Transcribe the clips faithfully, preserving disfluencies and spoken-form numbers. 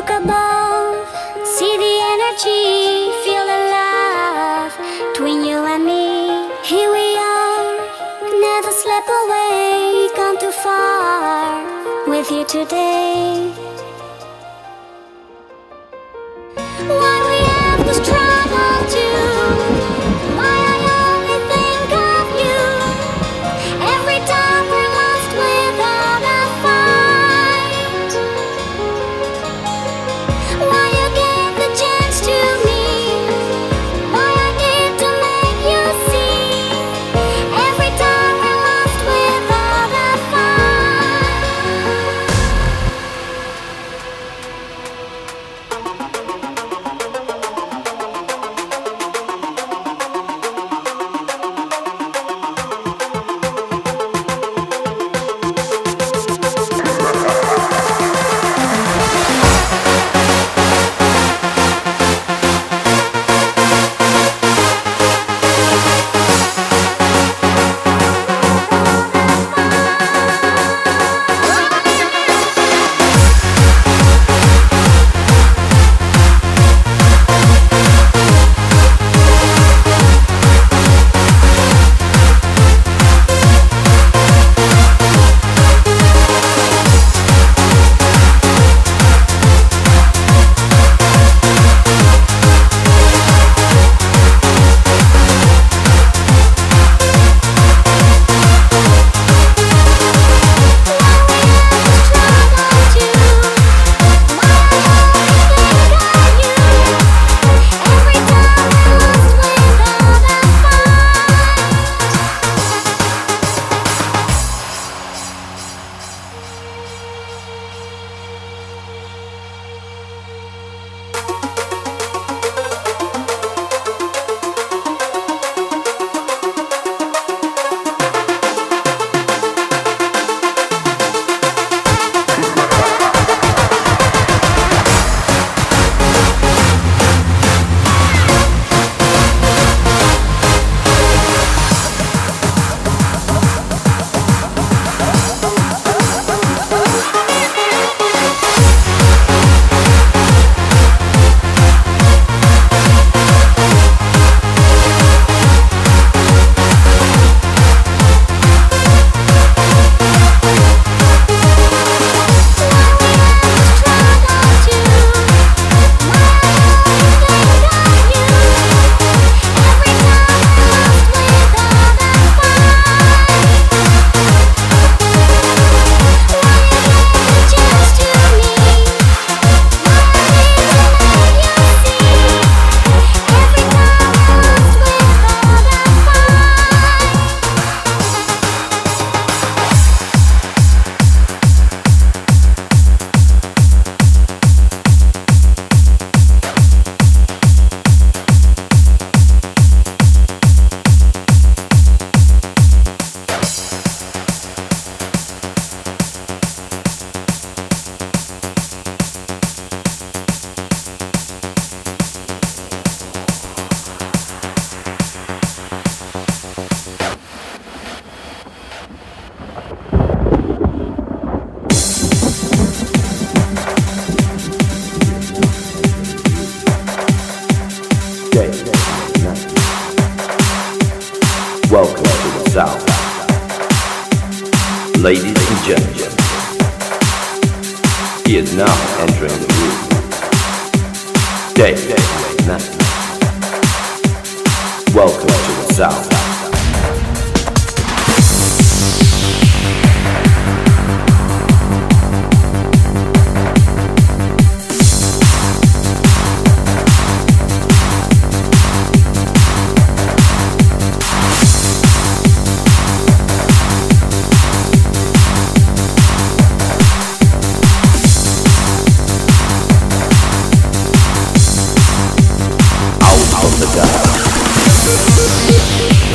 Look above, see the energy, feel the love between you and me. Here we are, never slip away, gone too far with you today. Why we have to struggle too? Why I only think of you every time we're lost without a fight? Why you gave the chance to me? Why I need to make you see every time we're lost without a fight? Welcome to the South. Ladies and gentlemen, he is now entering the room. Dave Nathan. Welcome to the South. Out of the dark.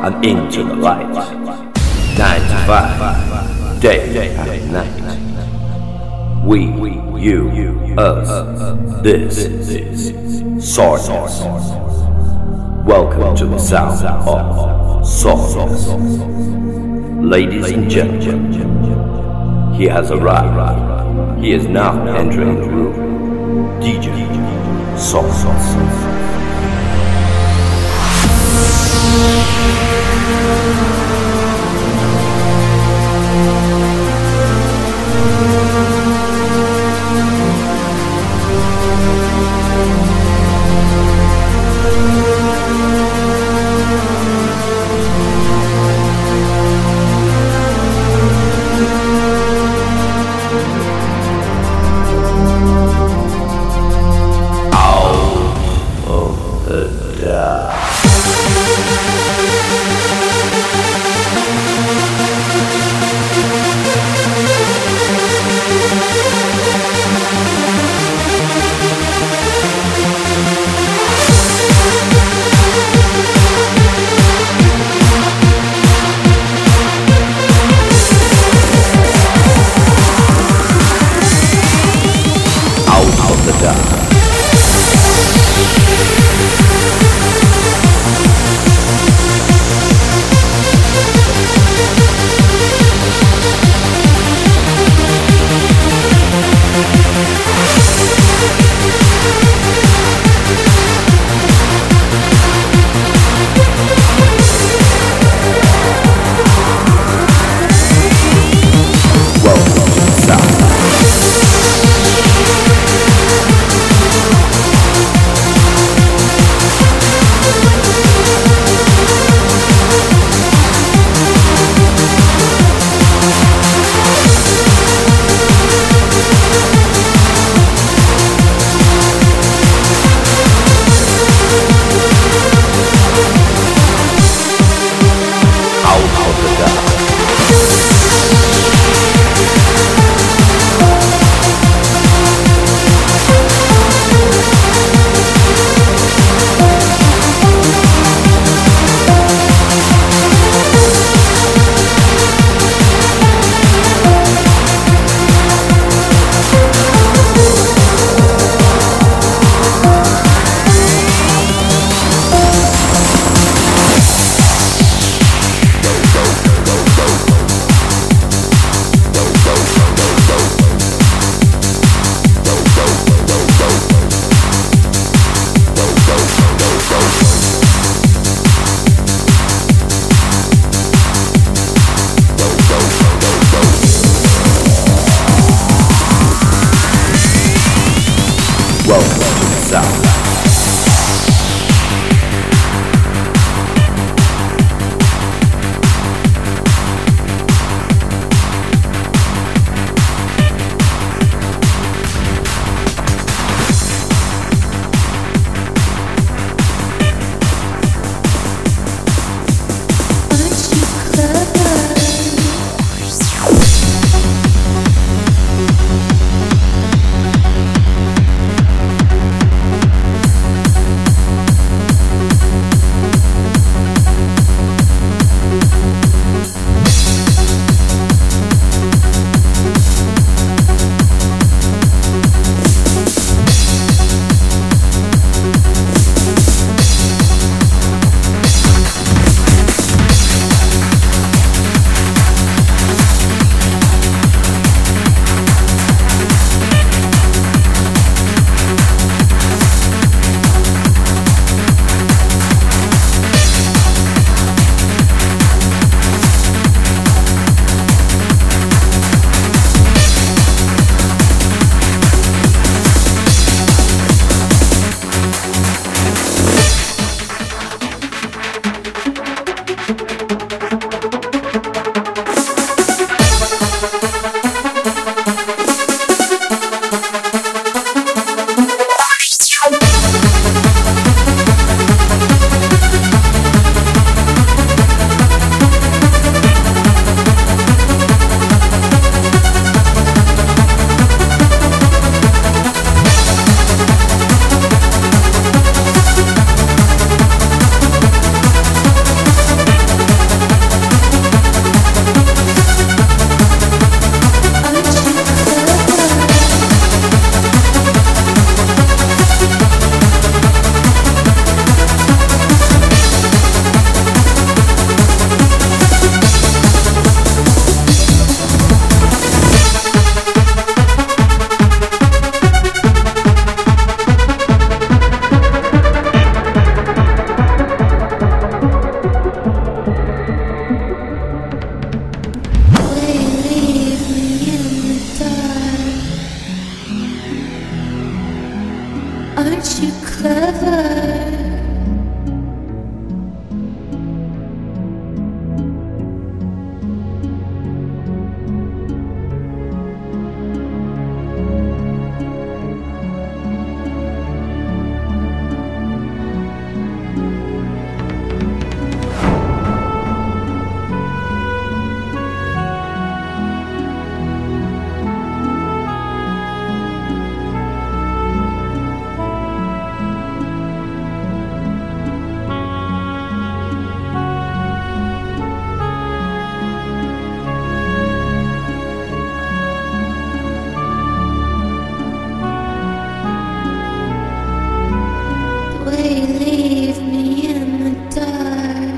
and into the light. Nine to five, day and night. We, you, us, this is Soreness. Welcome to the sound of Soreness. Ladies and gentlemen, he has arrived. He is now entering the room. D J Soreness. aren't you clever? Leave me in the dark.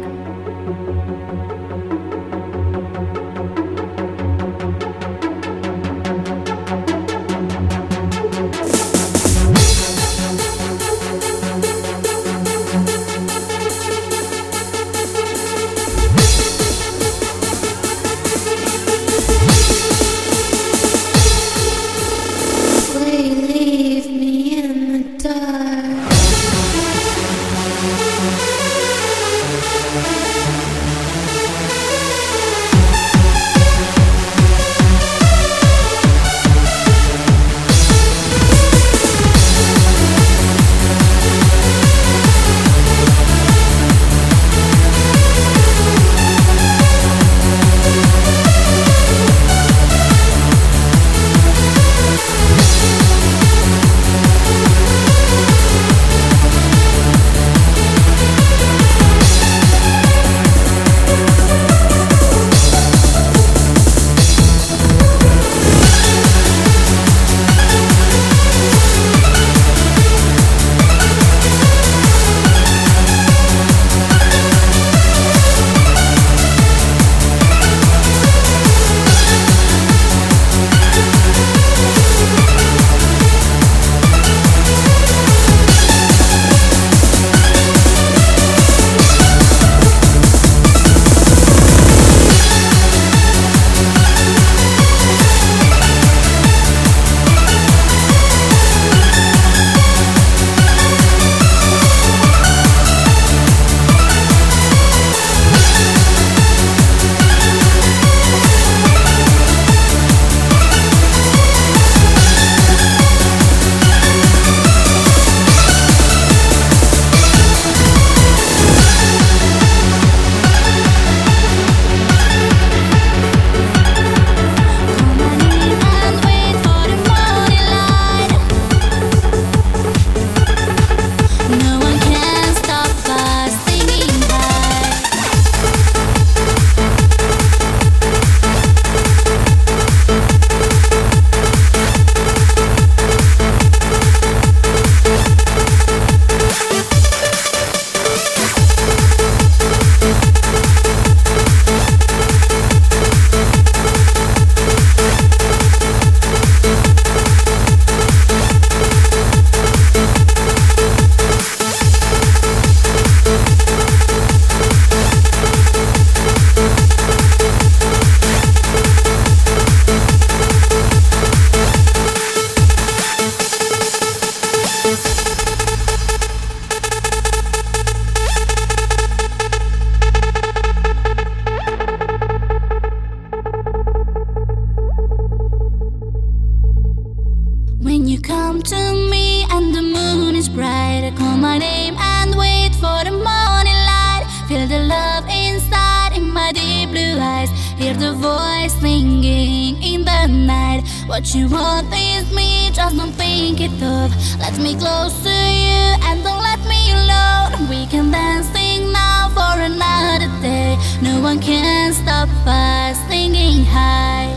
Leave me in the dark. When you come to me and the moon is bright, I call my name and wait for the morning light. Feel the love inside in my deep blue eyes. Hear the voice singing in the night. What you want is me, just don't think it off. Let me close to you and don't let me alone. We can dance, sing now for another day. No one can stop us singing high.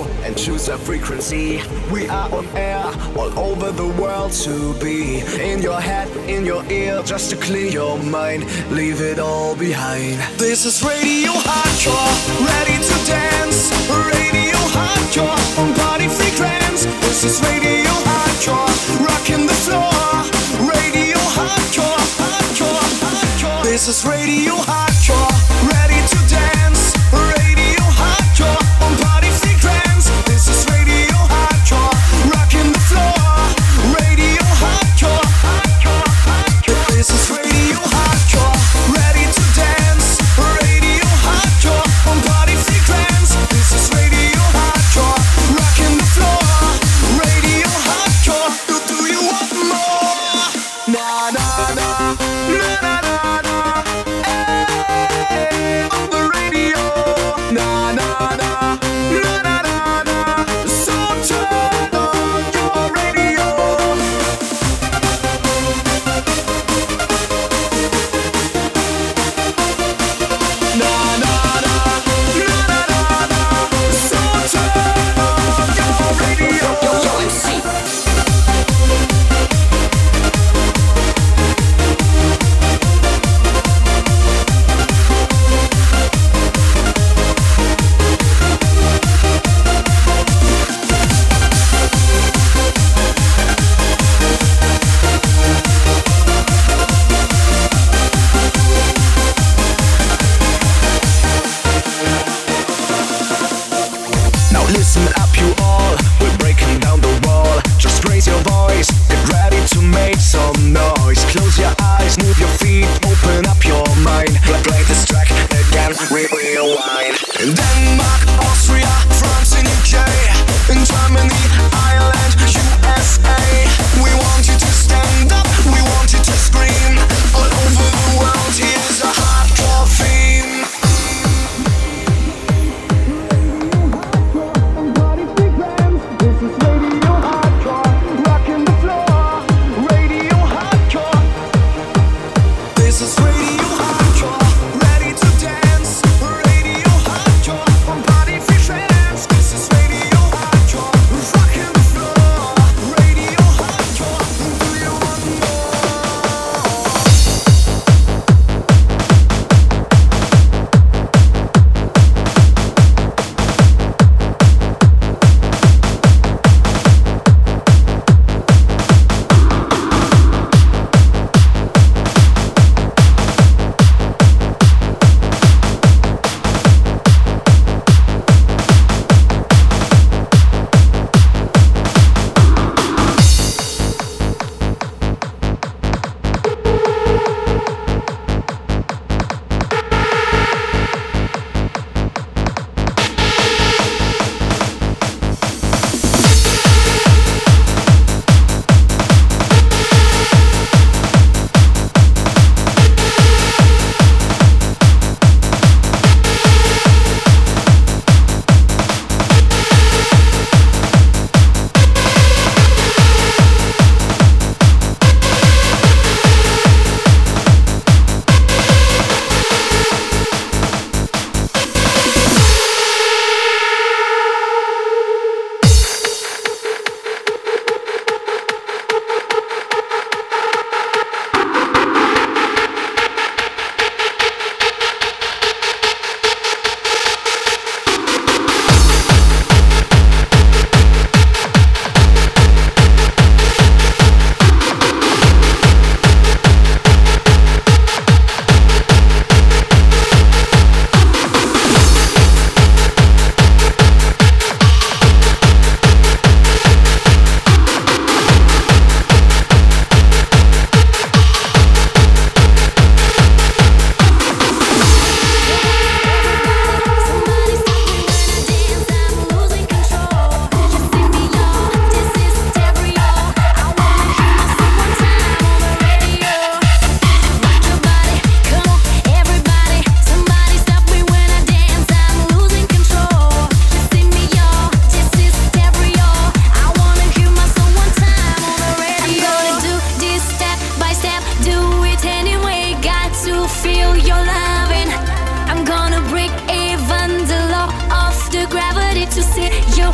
and choose a frequency. We are on air all over the world to be in your head, in your ear, just to clear your mind. Leave it all behind. This is Radio Hardcore, ready to dance. Radio Hardcore on Party Frequency. This is Radio Hardcore, rocking the floor. Radio Hardcore, hardcore, hardcore. This is Radio Hardcore, ready to dance. Radio Hardcore on Party Frequency. This is Radio Hardcore, rocking the floor. Radio Hardcore, hardcore, hardcore. This is Radio Hardcore, ready to dance. Radio Hardcore on Party Frequency. This is Radio Hardcore, rocking the floor. Radio Hardcore, do, do you want more? Na na na, na na na na. Hey.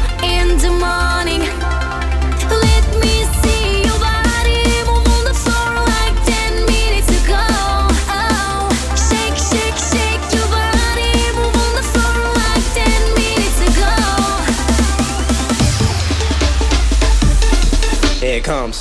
in the morning. Let me see your body move on the floor like ten minutes ago. Oh, shake, shake, shake your body, move on the floor like ten minutes ago. Here it comes.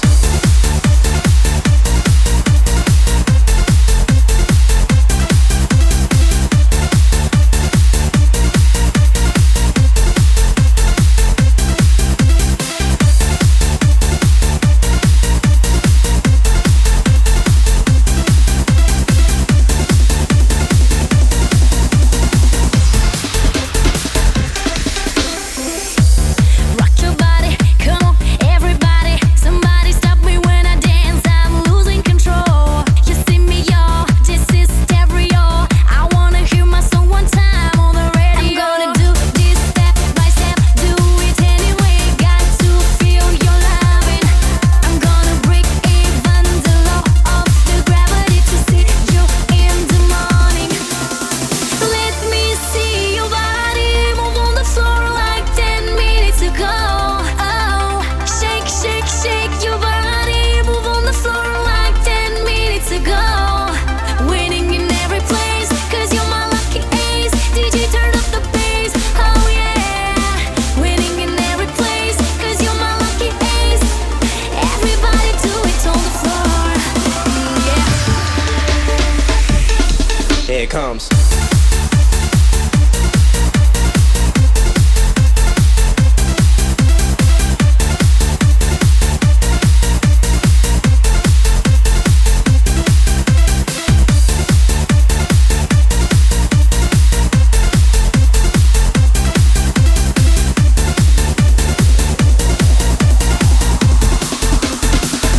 Rock your body, come on, everybody. Somebody stop me when I dance, I'm losing control. You see me, y'all, this is stereo. I wanna hear my song one time on the radio. I'm gonna do this step by step, do it anyway. Got to feel your loving. I'm gonna break even the law of the gravity to see you in the morning. Let me see your body move on the floor like ten minutes ago. Oh, shake, shake, shake your body, move on the floor like ten minutes ago. Winning in every place, cause you're my lucky ace. D J turn up the bass, oh yeah. Winning in every place, cause you're my lucky ace. Everybody do it on the floor, yeah. Here it comes.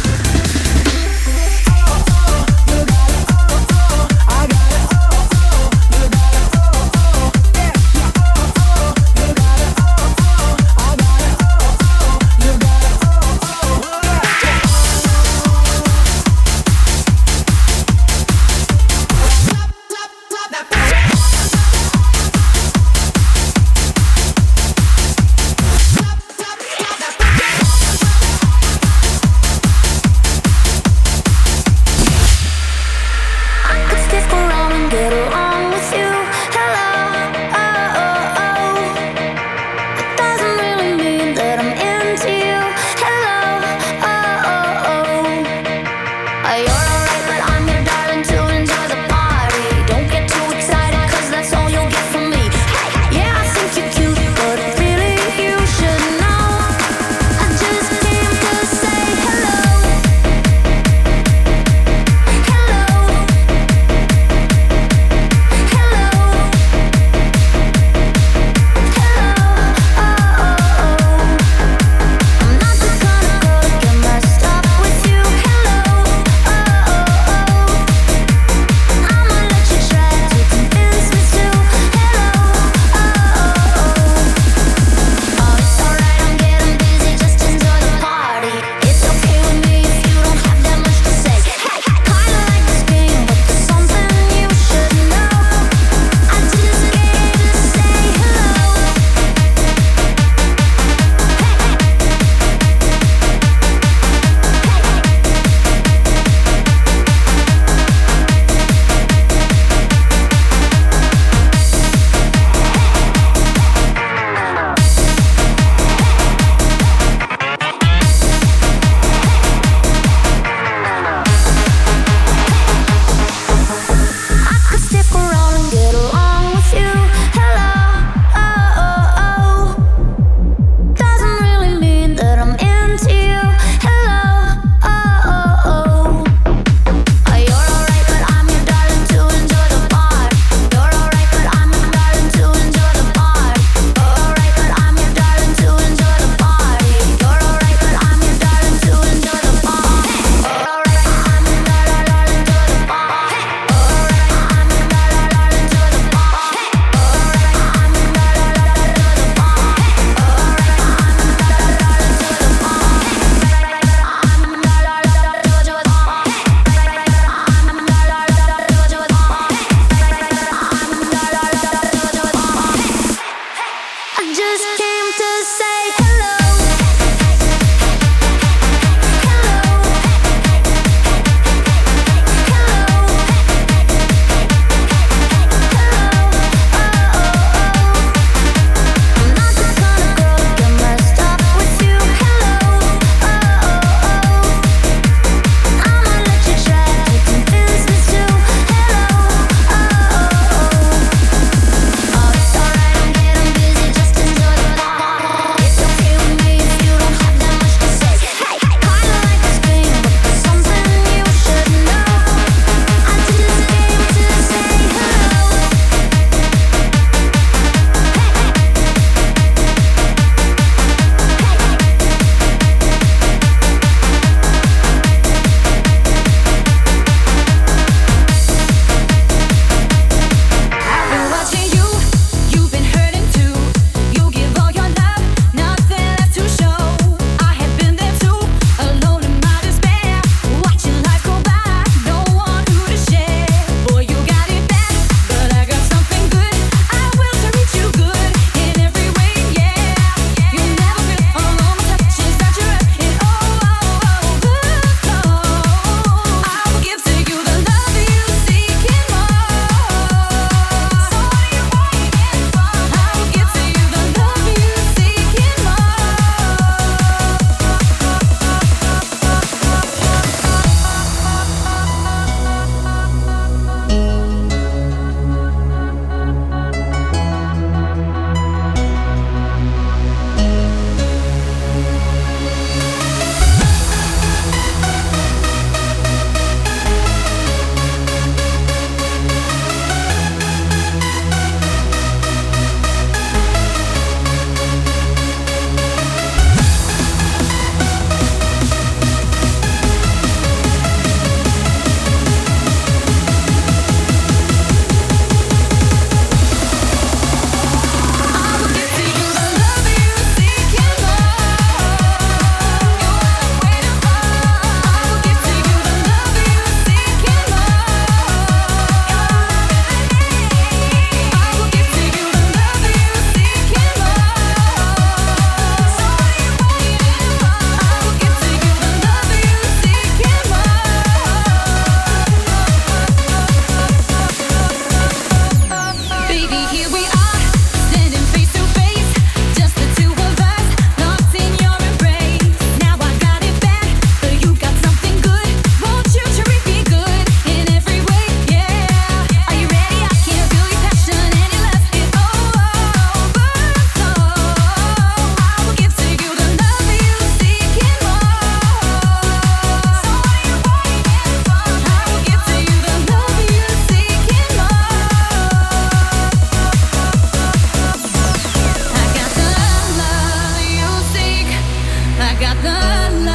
I got it, oh, oh. got the love.